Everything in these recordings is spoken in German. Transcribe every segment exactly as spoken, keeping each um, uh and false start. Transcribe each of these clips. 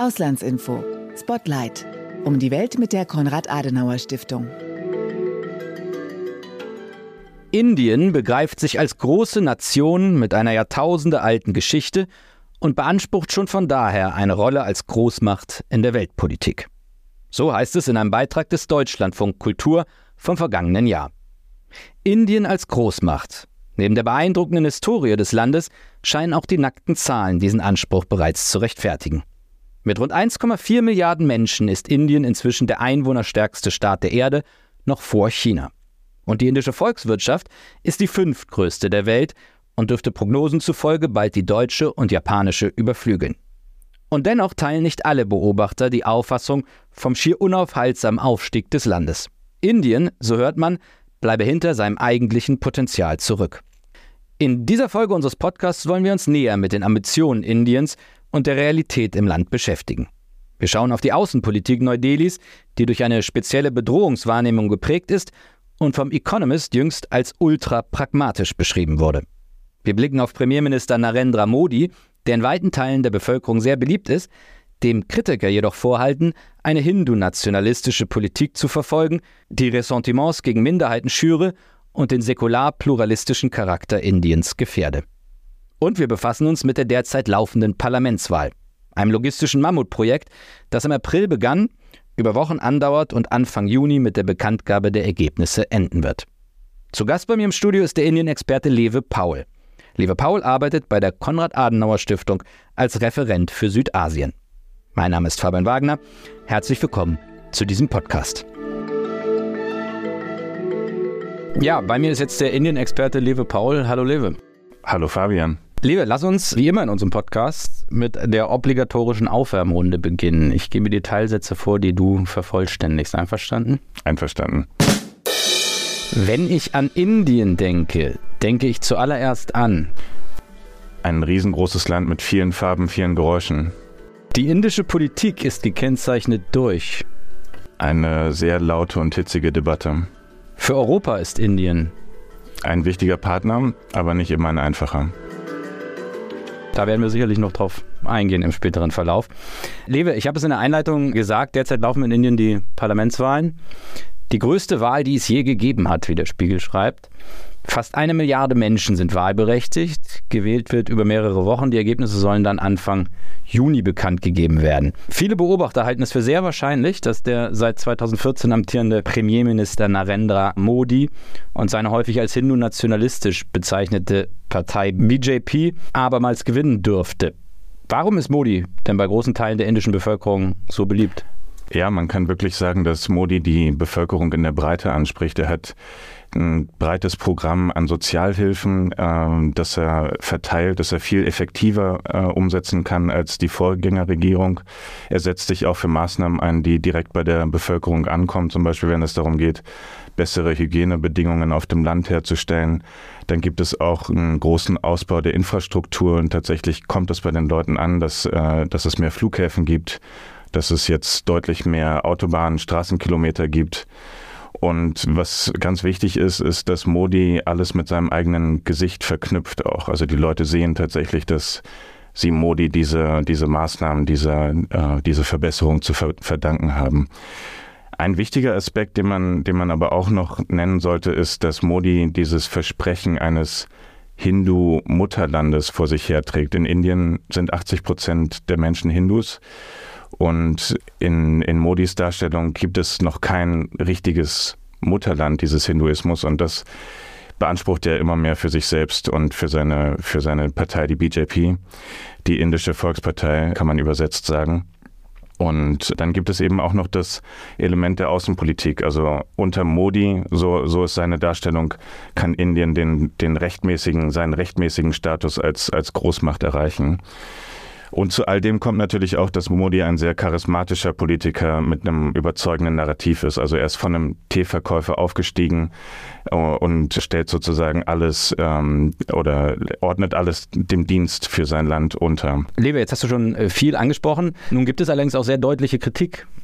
Auslandsinfo. Spotlight. Um die Welt mit der Konrad-Adenauer-Stiftung. Indien begreift sich als große Nation mit einer jahrtausendealten Geschichte und beansprucht schon von daher eine Rolle als Großmacht in der Weltpolitik. So heißt es in einem Beitrag des Deutschlandfunk Kultur vom vergangenen Jahr. Indien als Großmacht. Neben der beeindruckenden Historie des Landes scheinen auch die nackten Zahlen diesen Anspruch bereits zu rechtfertigen. Mit rund eins Komma vier Milliarden Menschen ist Indien inzwischen der einwohnerstärkste Staat der Erde, noch vor China. Und die indische Volkswirtschaft ist die fünftgrößte der Welt und dürfte Prognosen zufolge bald die deutsche und japanische überflügeln. Und dennoch teilen nicht alle Beobachter die Auffassung vom schier unaufhaltsamen Aufstieg des Landes. Indien, so hört man, bleibe hinter seinem eigentlichen Potenzial zurück. In dieser Folge unseres Podcasts wollen wir uns näher mit den Ambitionen Indiens und der Realität im Land beschäftigen. Wir schauen auf die Außenpolitik Neu-Delhis, die durch eine spezielle Bedrohungswahrnehmung geprägt ist und vom Economist jüngst als ultra pragmatisch beschrieben wurde. Wir blicken auf Premierminister Narendra Modi, der in weiten Teilen der Bevölkerung sehr beliebt ist, dem Kritiker jedoch vorhalten, eine hindu-nationalistische Politik zu verfolgen, die Ressentiments gegen Minderheiten schüre und den säkular-pluralistischen Charakter Indiens gefährde. Und wir befassen uns mit der derzeit laufenden Parlamentswahl, einem logistischen Mammutprojekt, das im April begann, über Wochen andauert und Anfang Juni mit der Bekanntgabe der Ergebnisse enden wird. Zu Gast bei mir im Studio ist der Indien-Experte Lewe Paul. Lewe Paul arbeitet bei der Konrad-Adenauer-Stiftung als Referent für Südasien. Mein Name ist Fabian Wagner. Herzlich willkommen zu diesem Podcast. Ja, bei mir ist jetzt der Indien-Experte Lewe Paul. Hallo Lewe. Hallo Fabian. Lewe, lass uns wie immer in unserem Podcast mit der obligatorischen Aufwärmrunde beginnen. Ich gebe dir Teilsätze vor, die du vervollständigst. Einverstanden? Einverstanden. Wenn ich an Indien denke, denke ich zuallererst an ein riesengroßes Land mit vielen Farben, vielen Geräuschen. Die indische Politik ist gekennzeichnet durch eine sehr laute und hitzige Debatte. Für Europa ist Indien ein wichtiger Partner, aber nicht immer ein einfacher. Da werden wir sicherlich noch drauf eingehen im späteren Verlauf. Lewe, ich habe es in der Einleitung gesagt, derzeit laufen in Indien die Parlamentswahlen. Die größte Wahl, die es je gegeben hat, wie der Spiegel schreibt. Fast eine Milliarde Menschen sind wahlberechtigt. Gewählt wird über mehrere Wochen. Die Ergebnisse sollen dann Anfang Juni bekannt gegeben werden. Viele Beobachter halten es für sehr wahrscheinlich, dass der seit zweitausendvierzehn amtierende Premierminister Narendra Modi und seine häufig als hindu-nationalistisch bezeichnete Partei B J P abermals gewinnen dürfte. Warum ist Modi denn bei großen Teilen der indischen Bevölkerung so beliebt? Ja, man kann wirklich sagen, dass Modi die Bevölkerung in der Breite anspricht. Er hat ein breites Programm an Sozialhilfen, äh, das er verteilt, das er viel effektiver äh, umsetzen kann als die Vorgängerregierung. Er setzt sich auch für Maßnahmen ein, die direkt bei der Bevölkerung ankommen, zum Beispiel wenn es darum geht, bessere Hygienebedingungen auf dem Land herzustellen. Dann gibt es auch einen großen Ausbau der Infrastruktur und tatsächlich kommt es bei den Leuten an, dass, äh, dass es mehr Flughäfen gibt, dass es jetzt deutlich mehr Autobahnen, Straßenkilometer gibt. Und was ganz wichtig ist, ist, dass Modi alles mit seinem eigenen Gesicht verknüpft auch. Also die Leute sehen tatsächlich, dass sie Modi diese, diese Maßnahmen, diese, äh, diese Verbesserung zu ver- verdanken haben. Ein wichtiger Aspekt, den man, den man aber auch noch nennen sollte, ist, dass Modi dieses Versprechen eines Hindu-Mutterlandes vor sich herträgt. In Indien sind achtzig Prozent der Menschen Hindus. Und in, in Modis Darstellung gibt es noch kein richtiges Mutterland dieses Hinduismus und das beansprucht er immer mehr für sich selbst und für seine, für seine Partei, die B J P, die indische Volkspartei, kann man übersetzt sagen. Und dann gibt es eben auch noch das Element der Außenpolitik. Also unter Modi, so, so ist seine Darstellung, kann Indien den, den rechtmäßigen, seinen rechtmäßigen Status als, als Großmacht erreichen. Und zu all dem kommt natürlich auch, dass Modi ein sehr charismatischer Politiker mit einem überzeugenden Narrativ ist. Also er ist von einem Teeverkäufer aufgestiegen und stellt sozusagen alles ähm, oder ordnet alles dem Dienst für sein Land unter. Lewe, jetzt hast du schon viel angesprochen. Nun gibt es allerdings auch sehr deutliche Kritik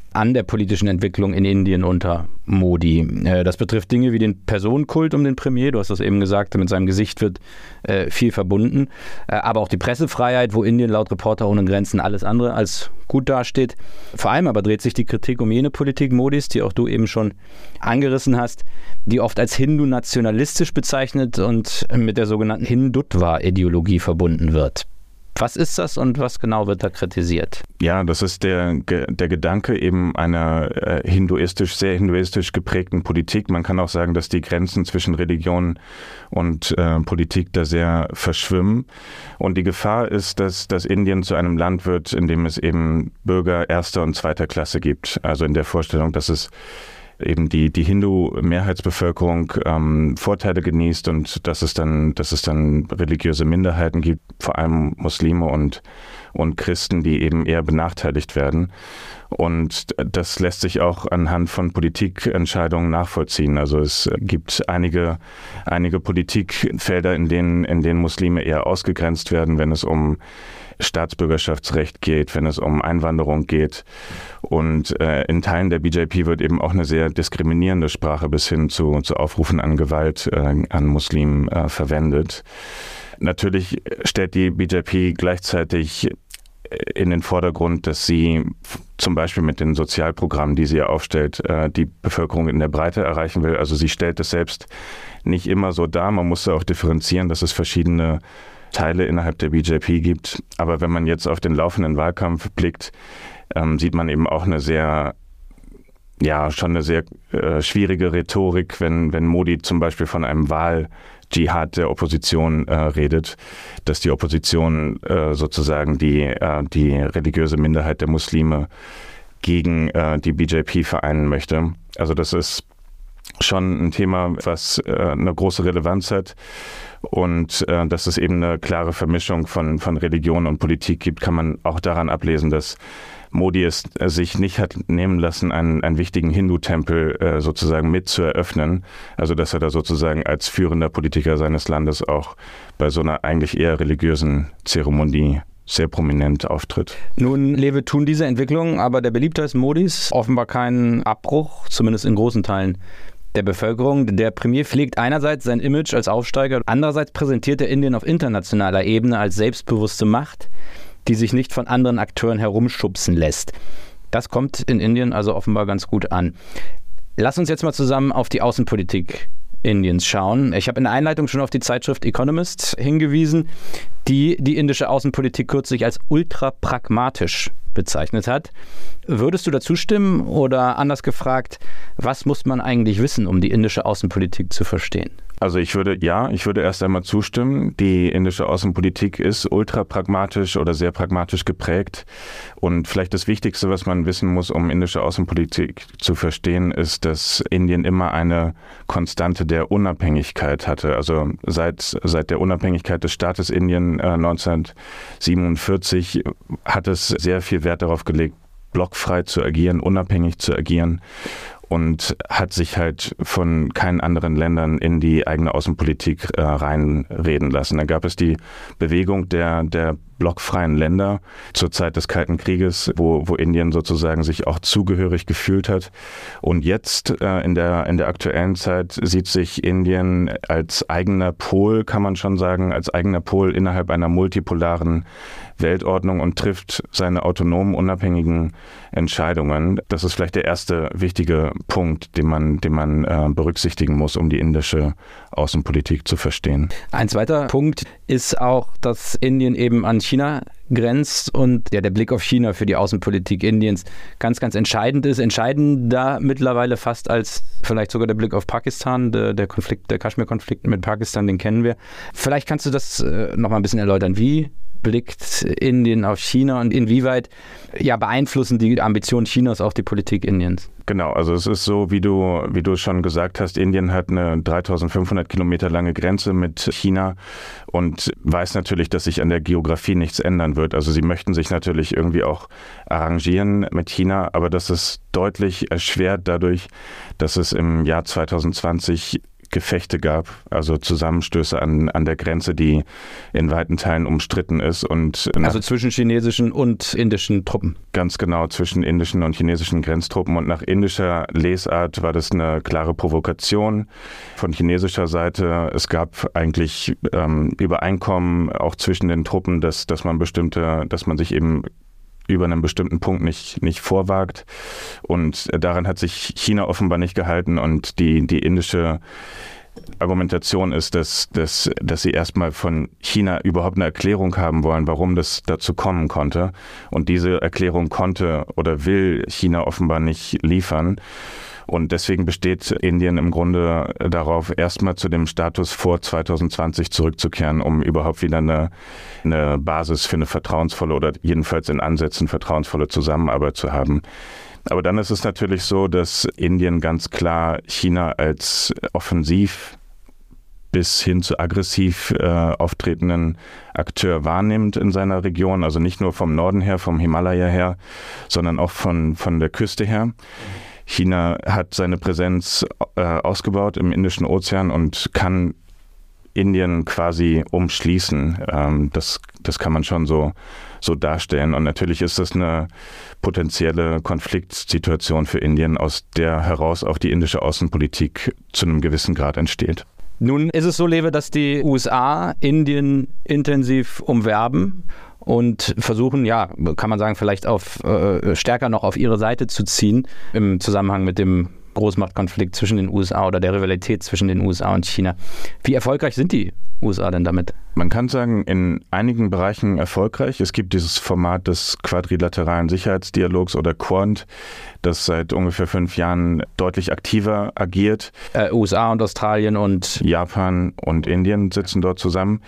an der politischen Entwicklung in Indien unter Modi. Das betrifft Dinge wie den Personenkult um den Premier, du hast das eben gesagt, mit seinem Gesicht wird äh, viel verbunden, äh, aber auch die Pressefreiheit, wo Indien laut Reporter ohne Grenzen alles andere als gut dasteht. Vor allem aber dreht sich die Kritik um jene Politik Modis, die auch du eben schon angerissen hast, die oft als hindu-nationalistisch bezeichnet und mit der sogenannten Hindutva-Ideologie verbunden wird. Was ist das und was genau wird da kritisiert? Ja, das ist der, der Gedanke eben einer äh, hinduistisch, sehr hinduistisch geprägten Politik. Man kann auch sagen, dass die Grenzen zwischen Religion und äh, Politik da sehr verschwimmen. Und die Gefahr ist, dass, dass Indien zu einem Land wird, in dem es eben Bürger erster und zweiter Klasse gibt. Also in der Vorstellung, dass es eben die, die Hindu-Mehrheitsbevölkerung ähm, Vorteile genießt und dass es dann, dass es dann religiöse Minderheiten gibt, vor allem Muslime und, und Christen, die eben eher benachteiligt werden. Und das lässt sich auch anhand von Politikentscheidungen nachvollziehen. Also es gibt einige, einige Politikfelder, in denen, in denen Muslime eher ausgegrenzt werden, wenn es um Staatsbürgerschaftsrecht geht, wenn es um Einwanderung geht. Und äh, in Teilen der B J P wird eben auch eine sehr diskriminierende Sprache bis hin zu, zu Aufrufen an Gewalt äh, an Muslimen äh, verwendet. Natürlich stellt die B J P gleichzeitig in den Vordergrund, dass sie zum Beispiel mit den Sozialprogrammen, die sie ja aufstellt, die Bevölkerung in der Breite erreichen will. Also sie stellt es selbst nicht immer so dar. Man muss auch differenzieren, dass es verschiedene Teile innerhalb der B J P gibt. Aber wenn man jetzt auf den laufenden Wahlkampf blickt, sieht man eben auch eine sehr, ja, schon eine sehr äh, schwierige Rhetorik, wenn, wenn Modi zum Beispiel von einem Wahl-Dschihad der Opposition äh, redet, dass die Opposition äh, sozusagen die, äh, die religiöse Minderheit der Muslime gegen äh, die B J P vereinen möchte. Also das ist schon ein Thema, was äh, eine große Relevanz hat. Und äh, dass es eben eine klare Vermischung von, von Religion und Politik gibt, kann man auch daran ablesen, dass Modi es sich nicht hat nehmen lassen, einen, einen wichtigen Hindu-Tempel äh, sozusagen mit zu eröffnen. Also dass er da sozusagen als führender Politiker seines Landes auch bei so einer eigentlich eher religiösen Zeremonie sehr prominent auftritt. Nun, Lewe, tun diese Entwicklungen aber der Beliebtheit Modis offenbar keinen Abbruch, zumindest in großen Teilen der Bevölkerung. Der Premier pflegt einerseits sein Image als Aufsteiger, andererseits präsentiert er Indien auf internationaler Ebene als selbstbewusste Macht, die sich nicht von anderen Akteuren herumschubsen lässt. Das kommt in Indien also offenbar ganz gut an. Lass uns jetzt mal zusammen auf die Außenpolitik Indiens schauen. Ich habe in der Einleitung schon auf die Zeitschrift Economist hingewiesen, die die indische Außenpolitik kürzlich als ultrapragmatisch bezeichnet hat. Würdest du dazu stimmen oder anders gefragt, was muss man eigentlich wissen, um die indische Außenpolitik zu verstehen? Also ich würde, ja, ich würde erst einmal zustimmen. Die indische Außenpolitik ist ultrapragmatisch oder sehr pragmatisch geprägt. Und vielleicht das Wichtigste, was man wissen muss, um indische Außenpolitik zu verstehen, ist, dass Indien immer eine Konstante der Unabhängigkeit hatte. Also seit, seit der Unabhängigkeit des Staates Indien äh, neunzehnhundertsiebenundvierzig hat es sehr viel Wert darauf gelegt, blockfrei zu agieren, unabhängig zu agieren. Und hat sich halt von keinen anderen Ländern in die eigene Außenpolitik äh, reinreden lassen. Da gab es die Bewegung der, der blockfreien Länder zur Zeit des Kalten Krieges, wo, wo Indien sozusagen sich auch zugehörig gefühlt hat. Und jetzt äh, in der, in der aktuellen Zeit sieht sich Indien als eigener Pol, kann man schon sagen, als eigener Pol innerhalb einer multipolaren Weltordnung und trifft seine autonomen, unabhängigen Entscheidungen. Das ist vielleicht der erste wichtige Punkt, den man, den man äh, berücksichtigen muss, um die indische Außenpolitik zu verstehen. Ein zweiter Punkt ist auch, dass Indien eben an China grenzt und ja, der Blick auf China für die Außenpolitik Indiens ganz, ganz entscheidend ist. Entscheidender mittlerweile fast als vielleicht sogar der Blick auf Pakistan. Der, der Konflikt, der Kaschmir-Konflikt mit Pakistan, den kennen wir. Vielleicht kannst du das äh, noch mal ein bisschen erläutern. Wie blickt Indien auf China und inwieweit ja, beeinflussen die Ambitionen Chinas auch die Politik Indiens? Genau, also es ist so, wie du, wie du schon gesagt hast, Indien hat eine dreitausendfünfhundert Kilometer lange Grenze mit China und weiß natürlich, dass sich an der Geografie nichts ändern wird. Also sie möchten sich natürlich irgendwie auch arrangieren mit China, aber das ist deutlich erschwert dadurch, dass es im Jahr zweitausendzwanzig Gefechte gab, also Zusammenstöße an, an der Grenze, die in weiten Teilen umstritten ist. Und also zwischen chinesischen und indischen Truppen? Ganz genau, zwischen indischen und chinesischen Grenztruppen. Und nach indischer Lesart war das eine klare Provokation von chinesischer Seite. Es gab eigentlich ähm, Übereinkommen auch zwischen den Truppen, dass, dass man bestimmte, dass man sich eben über einen bestimmten Punkt nicht, nicht vorwagt. Und daran hat sich China offenbar nicht gehalten. Und die, die indische Argumentation ist, dass, dass, dass sie erstmal von China überhaupt eine Erklärung haben wollen, warum das dazu kommen konnte. Und diese Erklärung konnte oder will China offenbar nicht liefern. Und deswegen besteht Indien im Grunde darauf, erstmal zu dem Status vor zwanzig zwanzig zurückzukehren, um überhaupt wieder eine, eine Basis für eine vertrauensvolle oder jedenfalls in Ansätzen vertrauensvolle Zusammenarbeit zu haben. Aber dann ist es natürlich so, dass Indien ganz klar China als offensiv bis hin zu aggressiv äh, auftretenden Akteur wahrnimmt in seiner Region. Also nicht nur vom Norden her, vom Himalaya her, sondern auch von, von der Küste her. China hat seine Präsenz äh, ausgebaut im Indischen Ozean und kann Indien quasi umschließen. Ähm, das, das kann man schon so, so darstellen. Und natürlich ist das eine potenzielle Konfliktsituation für Indien, aus der heraus auch die indische Außenpolitik zu einem gewissen Grad entsteht. Nun ist es so, Lewe, dass die U S A Indien intensiv umwerben und versuchen, ja, kann man sagen, vielleicht auf äh, stärker noch auf ihre Seite zu ziehen im Zusammenhang mit dem Großmachtkonflikt zwischen den U S A oder der Rivalität zwischen den U S A und China. Wie erfolgreich sind die U S A denn damit? Man kann sagen, in einigen Bereichen erfolgreich. Es gibt dieses Format des quadrilateralen Sicherheitsdialogs oder Quad, das seit ungefähr fünf Jahren deutlich aktiver agiert. Äh, U S A und Australien und Japan und Indien sitzen dort zusammen.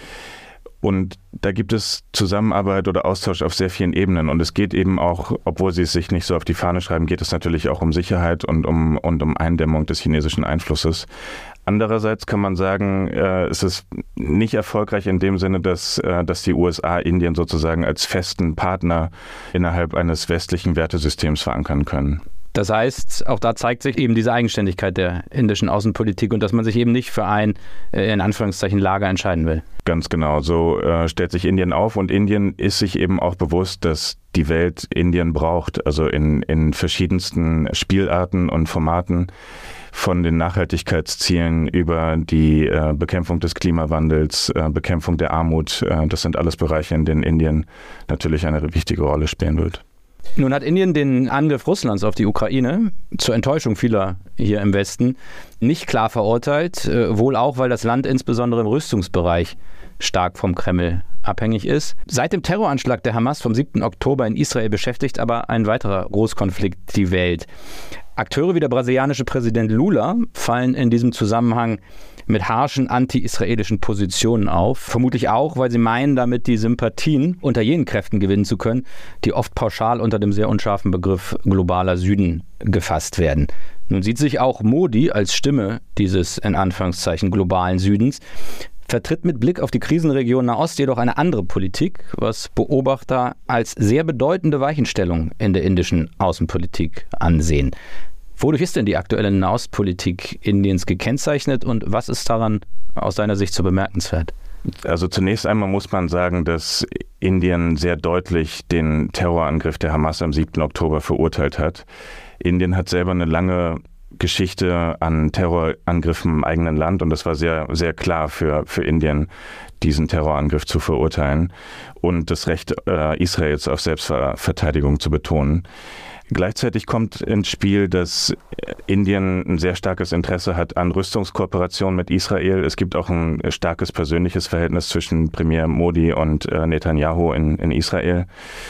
Und da gibt es Zusammenarbeit oder Austausch auf sehr vielen Ebenen. Und es geht eben auch, obwohl sie es sich nicht so auf die Fahne schreiben, geht es natürlich auch um Sicherheit und um, und um Eindämmung des chinesischen Einflusses. Andererseits kann man sagen, äh, es ist nicht erfolgreich in dem Sinne, dass, äh, dass die U S A Indien sozusagen als festen Partner innerhalb eines westlichen Wertesystems verankern können. Das heißt, auch da zeigt sich eben diese Eigenständigkeit der indischen Außenpolitik und dass man sich eben nicht für ein, in Anführungszeichen, Lager entscheiden will. Ganz genau, so äh, stellt sich Indien auf und Indien ist sich eben auch bewusst, dass die Welt Indien braucht, also in, in verschiedensten Spielarten und Formaten, von den Nachhaltigkeitszielen über die äh, Bekämpfung des Klimawandels, äh, Bekämpfung der Armut. Äh, das sind alles Bereiche, in denen Indien natürlich eine wichtige Rolle spielen wird. Nun hat Indien den Angriff Russlands auf die Ukraine zur Enttäuschung vieler hier im Westen nicht klar verurteilt, wohl auch, weil das Land insbesondere im Rüstungsbereich stark vom Kreml abhängig ist. Seit dem Terroranschlag der Hamas vom siebten Oktober in Israel beschäftigt aber ein weiterer Großkonflikt die Welt. Akteure wie der brasilianische Präsident Lula fallen in diesem Zusammenhang mit harschen anti-israelischen Positionen auf. Vermutlich auch, weil sie meinen, damit die Sympathien unter jenen Kräften gewinnen zu können, die oft pauschal unter dem sehr unscharfen Begriff globaler Süden gefasst werden. Nun sieht sich auch Modi als Stimme dieses in Anführungszeichen globalen Südens, vertritt mit Blick auf die Krisenregion Nahost jedoch eine andere Politik, was Beobachter als sehr bedeutende Weichenstellung in der indischen Außenpolitik ansehen. Wodurch ist denn die aktuelle Nahostpolitik Indiens gekennzeichnet und was ist daran aus deiner Sicht so bemerkenswert? Also zunächst einmal muss man sagen, dass Indien sehr deutlich den Terrorangriff der Hamas am siebten Oktober verurteilt hat. Indien hat selber eine lange Geschichte an Terrorangriffen im eigenen Land und das war sehr, sehr klar für, für Indien, diesen Terrorangriff zu verurteilen und das Recht äh, Israels auf Selbstverteidigung zu betonen. Gleichzeitig kommt ins Spiel, dass Indien ein sehr starkes Interesse hat an Rüstungskooperation mit Israel. Es gibt auch ein starkes persönliches Verhältnis zwischen Premier Modi und Netanyahu in, in Israel.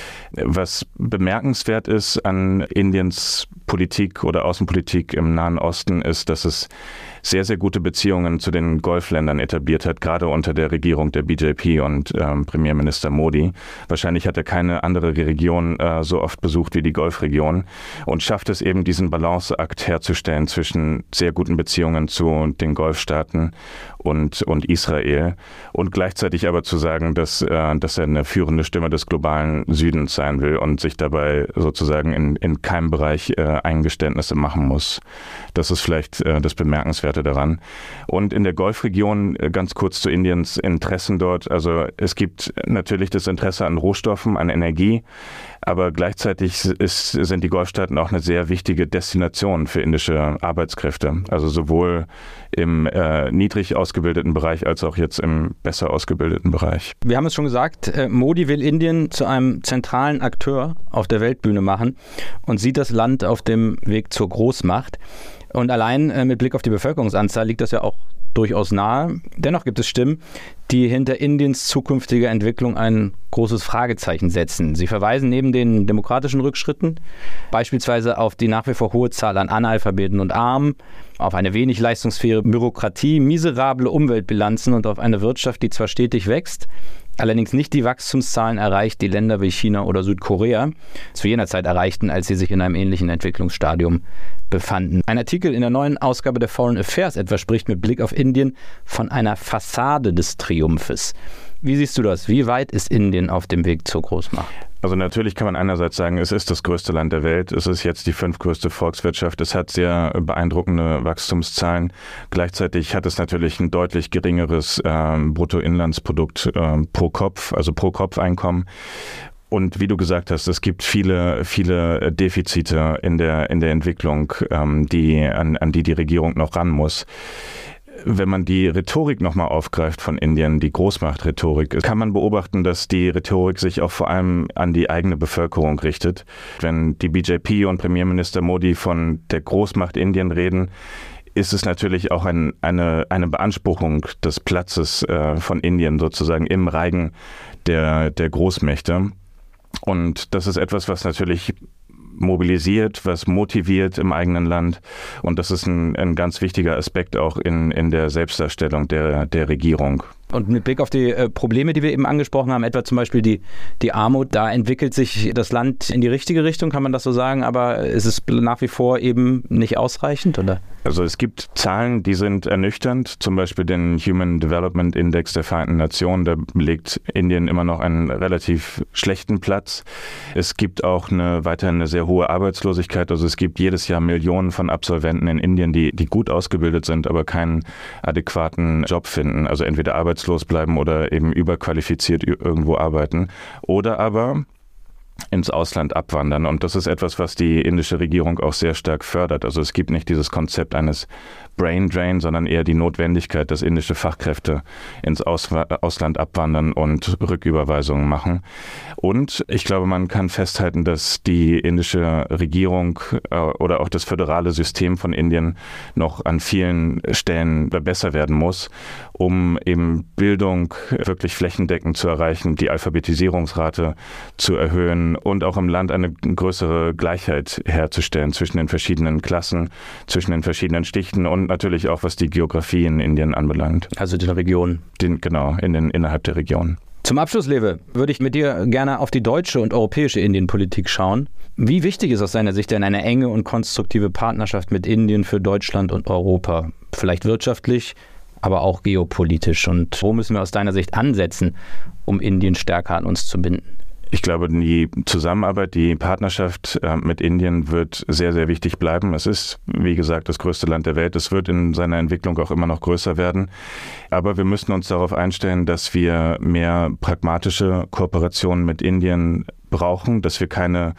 Was bemerkenswert ist an Indiens Politik oder Außenpolitik im Nahen Osten ist, dass es sehr, sehr gute Beziehungen zu den Golfländern etabliert hat, gerade unter der Regierung der B J P und ähm, Premierminister Modi. Wahrscheinlich hat er keine andere Region äh, so oft besucht wie die Golfregion und schafft es eben, diesen Balanceakt herzustellen zwischen sehr guten Beziehungen zu den Golfstaaten und, und Israel und gleichzeitig aber zu sagen, dass, äh, dass er eine führende Stimme des globalen Südens sein will und sich dabei sozusagen in, in keinem Bereich äh, Eingeständnisse machen muss. Das ist vielleicht äh, das Bemerkenswerte Großstädte daran. Und in der Golfregion, ganz kurz zu Indiens Interessen dort, also es gibt natürlich das Interesse an Rohstoffen, an Energie, aber gleichzeitig ist, sind die Golfstaaten auch eine sehr wichtige Destination für indische Arbeitskräfte. Also sowohl im äh, niedrig ausgebildeten Bereich als auch jetzt im besser ausgebildeten Bereich. Wir haben es schon gesagt, äh, Modi will Indien zu einem zentralen Akteur auf der Weltbühne machen und sieht das Land auf dem Weg zur Großmacht. Und allein äh, mit Blick auf die Bevölkerungsanzahl liegt das ja auch durchaus nahe. Dennoch gibt es Stimmen, die hinter Indiens zukünftiger Entwicklung ein großes Fragezeichen setzen. Sie verweisen neben den demokratischen Rückschritten beispielsweise auf die nach wie vor hohe Zahl an Analphabeten und Armen, auf eine wenig leistungsfähige Bürokratie, miserable Umweltbilanzen und auf eine Wirtschaft, die zwar stetig wächst, allerdings nicht die Wachstumszahlen erreicht, die Länder wie China oder Südkorea zu jener Zeit erreichten, als sie sich in einem ähnlichen Entwicklungsstadium befanden. Ein Artikel in der neuen Ausgabe der Foreign Affairs etwa spricht mit Blick auf Indien von einer Fassade des Triumphes. Wie siehst du das? Wie weit ist Indien auf dem Weg zur Großmacht? Also natürlich kann man einerseits sagen, es ist das größte Land der Welt, es ist jetzt die fünftgrößte Volkswirtschaft, es hat sehr beeindruckende Wachstumszahlen. Gleichzeitig hat es natürlich ein deutlich geringeres äh, Bruttoinlandsprodukt äh, pro Kopf, also pro Kopfeinkommen. Und wie du gesagt hast, es gibt viele, viele Defizite in der, in der Entwicklung, ähm, die, an, an die die Regierung noch ran muss. Wenn man die Rhetorik nochmal aufgreift von Indien, die Großmacht-Rhetorik, kann man beobachten, dass die Rhetorik sich auch vor allem an die eigene Bevölkerung richtet. Wenn die B J P und Premierminister Modi von der Großmacht Indien reden, ist es natürlich auch ein, eine, eine Beanspruchung des Platzes äh, von Indien sozusagen im Reigen der, der Großmächte. Und das ist etwas, was natürlich mobilisiert, was motiviert im eigenen Land. Und das ist ein, ein ganz wichtiger Aspekt auch in, in der Selbstdarstellung der, der Regierung. Und mit Blick auf die äh, Probleme, die wir eben angesprochen haben, etwa zum Beispiel die, die Armut, da entwickelt sich das Land in die richtige Richtung, kann man das so sagen, aber ist es nach wie vor eben nicht ausreichend, oder? Also es gibt Zahlen, die sind ernüchternd, zum Beispiel den Human Development Index der Vereinten Nationen, da belegt Indien immer noch einen relativ schlechten Platz. Es gibt auch eine, weiterhin eine sehr hohe Arbeitslosigkeit, also es gibt jedes Jahr Millionen von Absolventen in Indien, die, die gut ausgebildet sind, aber keinen adäquaten Job finden, also entweder arbeitslos bleiben oder eben überqualifiziert irgendwo arbeiten oder aber ins Ausland abwandern. Und das ist etwas, was die indische Regierung auch sehr stark fördert. Also es gibt nicht dieses Konzept eines Brain Drain, sondern eher die Notwendigkeit, dass indische Fachkräfte ins Ausland abwandern und Rücküberweisungen machen. Und ich glaube, man kann festhalten, dass die indische Regierung äh, oder auch das föderale System von Indien noch an vielen Stellen besser werden muss, um eben Bildung wirklich flächendeckend zu erreichen, die Alphabetisierungsrate zu erhöhen und auch im Land eine größere Gleichheit herzustellen zwischen den verschiedenen Klassen, zwischen den verschiedenen Stichten und natürlich auch, was die Geografie in Indien anbelangt. Also den Regionen. Den, genau, in den, innerhalb der Region. Zum Abschluss, Lewe, würde ich mit dir gerne auf die deutsche und europäische Indienpolitik schauen. Wie wichtig ist aus deiner Sicht denn eine enge und konstruktive Partnerschaft mit Indien für Deutschland und Europa? Vielleicht wirtschaftlich, aber auch geopolitisch. Und wo müssen wir aus deiner Sicht ansetzen, um Indien stärker an uns zu binden? Ich glaube, die Zusammenarbeit, die Partnerschaft äh, mit Indien wird sehr, sehr wichtig bleiben. Es ist, wie gesagt, das größte Land der Welt. Es wird in seiner Entwicklung auch immer noch größer werden. Aber wir müssen uns darauf einstellen, dass wir mehr pragmatische Kooperationen mit Indien brauchen, dass wir keine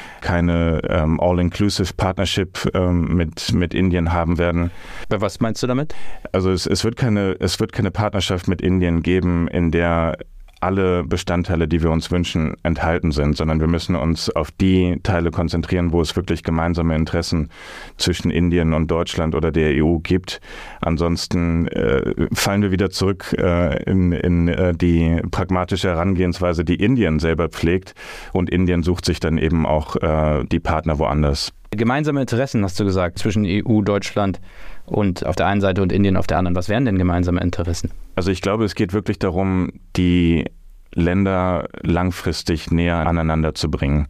keine ähm, All-Inclusive-Partnership ähm, mit, mit Indien haben werden. Was meinst du damit? Also es, es wird keine, es wird keine Partnerschaft mit Indien geben, in der alle Bestandteile, die wir uns wünschen, enthalten sind, sondern wir müssen uns auf die Teile konzentrieren, wo es wirklich gemeinsame Interessen zwischen Indien und Deutschland oder der E U gibt. Ansonsten äh, fallen wir wieder zurück äh, in, in äh, die pragmatische Herangehensweise, die Indien selber pflegt, und Indien sucht sich dann eben auch äh, die Partner woanders. Gemeinsame Interessen, hast du gesagt, zwischen E U, Deutschland und auf der einen Seite und Indien auf der anderen. Was wären denn gemeinsame Interessen? Also ich glaube, es geht wirklich darum, die Länder langfristig näher aneinander zu bringen.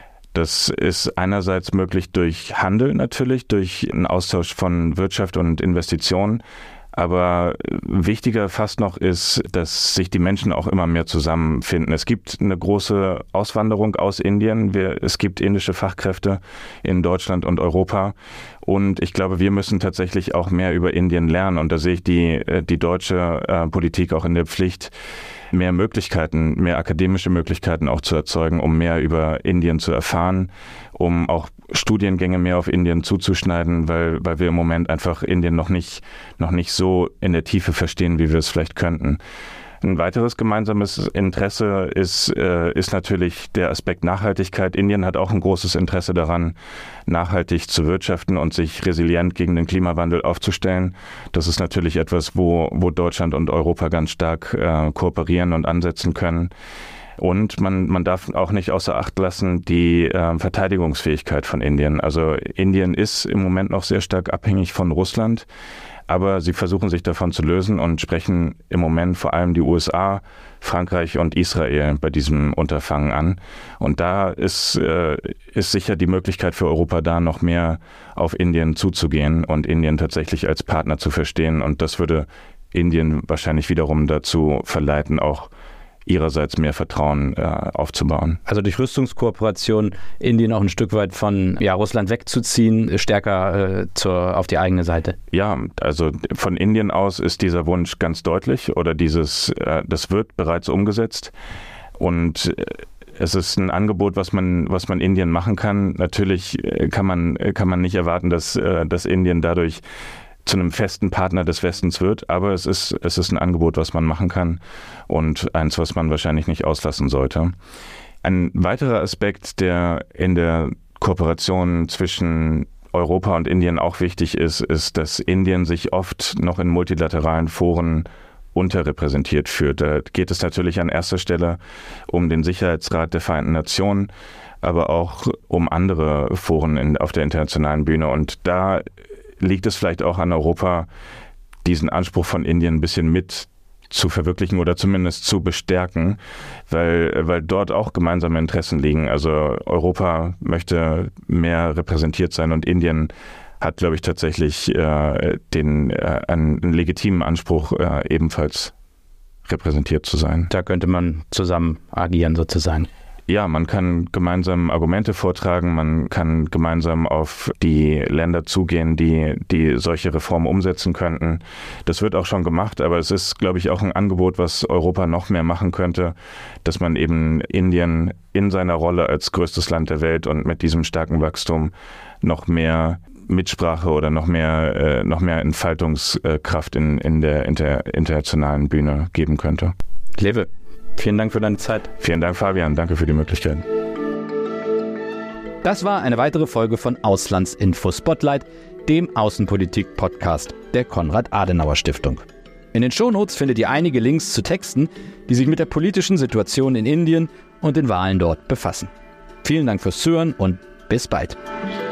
Das ist einerseits möglich durch Handel natürlich, durch einen Austausch von Wirtschaft und Investitionen. Aber wichtiger fast noch ist, dass sich die Menschen auch immer mehr zusammenfinden. Es gibt eine große Auswanderung aus Indien. Wir, es gibt indische Fachkräfte in Deutschland und Europa. Und ich glaube, wir müssen tatsächlich auch mehr über Indien lernen. Und da sehe ich die, die deutsche äh, Politik auch in der Pflicht, mehr Möglichkeiten, mehr akademische Möglichkeiten auch zu erzeugen, um mehr über Indien zu erfahren, um auch Studiengänge mehr auf Indien zuzuschneiden, weil, weil wir im Moment einfach Indien noch nicht, noch nicht so in der Tiefe verstehen, wie wir es vielleicht könnten. Ein weiteres gemeinsames Interesse ist, äh, ist natürlich der Aspekt Nachhaltigkeit. Indien hat auch ein großes Interesse daran, nachhaltig zu wirtschaften und sich resilient gegen den Klimawandel aufzustellen. Das ist natürlich etwas, wo, wo Deutschland und Europa ganz stark äh, kooperieren und ansetzen können. Und man, man darf auch nicht außer Acht lassen die äh, Verteidigungsfähigkeit von Indien. Also Indien ist im Moment noch sehr stark abhängig von Russland. Aber sie versuchen sich davon zu lösen und sprechen im Moment vor allem die U S A, Frankreich und Israel bei diesem Unterfangen an. Und da ist, äh, ist sicher die Möglichkeit für Europa, da noch mehr auf Indien zuzugehen und Indien tatsächlich als Partner zu verstehen. Und das würde Indien wahrscheinlich wiederum dazu verleiten, auch ihrerseits mehr Vertrauen äh, aufzubauen. Also durch Rüstungskooperation Indien auch ein Stück weit von ja, Russland wegzuziehen, stärker äh, zur, auf die eigene Seite. Ja, also von Indien aus ist dieser Wunsch ganz deutlich oder dieses, äh, das wird bereits umgesetzt und äh, es ist ein Angebot, was man, was man Indien machen kann. Natürlich kann man, kann man nicht erwarten, dass, äh, dass Indien dadurch zu einem festen Partner des Westens wird, aber es ist, es ist ein Angebot, was man machen kann und eins, was man wahrscheinlich nicht auslassen sollte. Ein weiterer Aspekt, der in der Kooperation zwischen Europa und Indien auch wichtig ist, ist, dass Indien sich oft noch in multilateralen Foren unterrepräsentiert fühlt. Da geht es natürlich an erster Stelle um den Sicherheitsrat der Vereinten Nationen, aber auch um andere Foren in, auf der internationalen Bühne. Und da liegt es vielleicht auch an Europa, diesen Anspruch von Indien ein bisschen mit zu verwirklichen oder zumindest zu bestärken, weil, weil dort auch gemeinsame Interessen liegen. Also Europa möchte mehr repräsentiert sein und Indien hat, glaube ich, tatsächlich äh, den, äh, einen, einen legitimen Anspruch, äh, ebenfalls repräsentiert zu sein. Da könnte man zusammen agieren sozusagen. Ja, man kann gemeinsam Argumente vortragen, man kann gemeinsam auf die Länder zugehen, die, die solche Reformen umsetzen könnten. Das wird auch schon gemacht, aber es ist, glaube ich, auch ein Angebot, was Europa noch mehr machen könnte, dass man eben Indien in seiner Rolle als größtes Land der Welt und mit diesem starken Wachstum noch mehr Mitsprache oder noch mehr, äh, noch mehr Entfaltungskraft in, in der inter, internationalen Bühne geben könnte. Lewe, vielen Dank für deine Zeit. Vielen Dank, Fabian. Danke für die Möglichkeit. Das war eine weitere Folge von Auslandsinfo Spotlight, dem Außenpolitik-Podcast der Konrad-Adenauer-Stiftung. In den Shownotes findet ihr einige Links zu Texten, die sich mit der politischen Situation in Indien und den Wahlen dort befassen. Vielen Dank fürs Zuhören und bis bald.